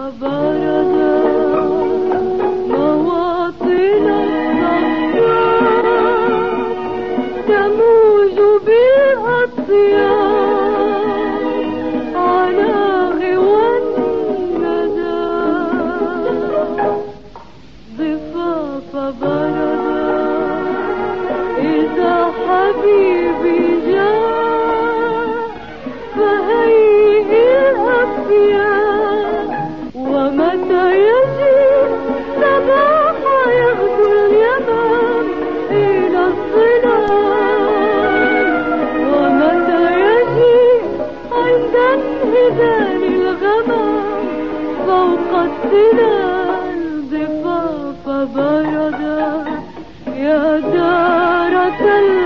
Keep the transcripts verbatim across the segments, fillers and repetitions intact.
بردا مواطن الصفراء تموج بالأطيار على غوى الندى ضفاف بردا إذا حبيبي جاء فهيئ الأفيار ومتى يجي صباح يغدو اليمام إلى الظلال ومتى يجي عند انهدام الغمام فوق التلال ضفاف بردا يا دارة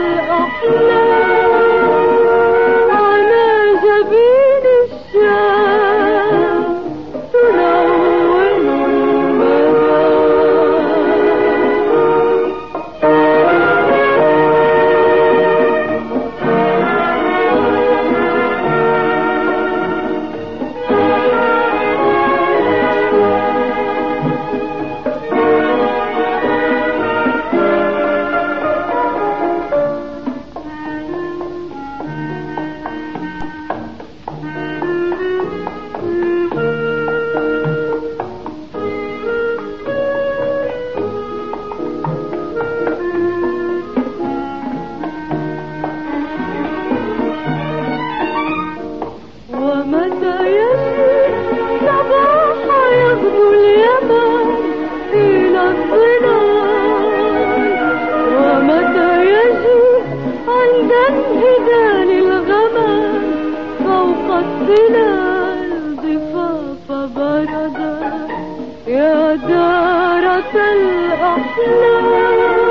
الأحلام على جبين الشام تلون المدى ومتى يجي صباح يغدو اليمام إلى الظلال ومتى يجي عند انهدال الغمام فوق الظلال ضفاف بردا يا دارة الأحلام